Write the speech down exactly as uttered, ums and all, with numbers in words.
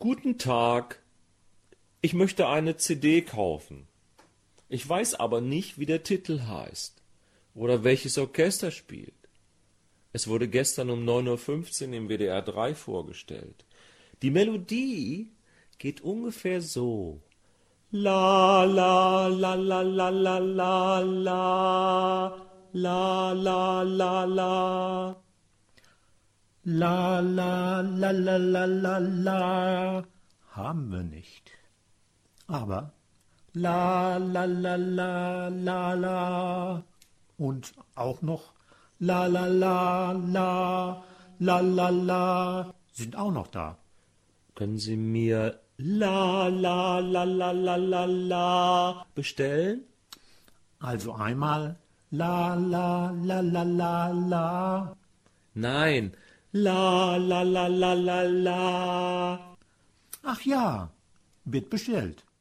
Guten Tag, ich möchte eine C D kaufen. Ich weiß aber nicht, wie der Titel heißt oder welches Orchester spielt. Es wurde gestern um neun Uhr fünfzehn im W D R drei vorgestellt. Die Melodie geht ungefähr so. La la la la la la la la la la la la. La la la la la la la haben wir nicht. Aber la la la la la la und auch noch la la la la la la la sind auch noch da. Können Sie mir la la la la la la la bestellen? Also einmal la la la la la la. Nein, la la la la la la. Ach ja, wird bestellt.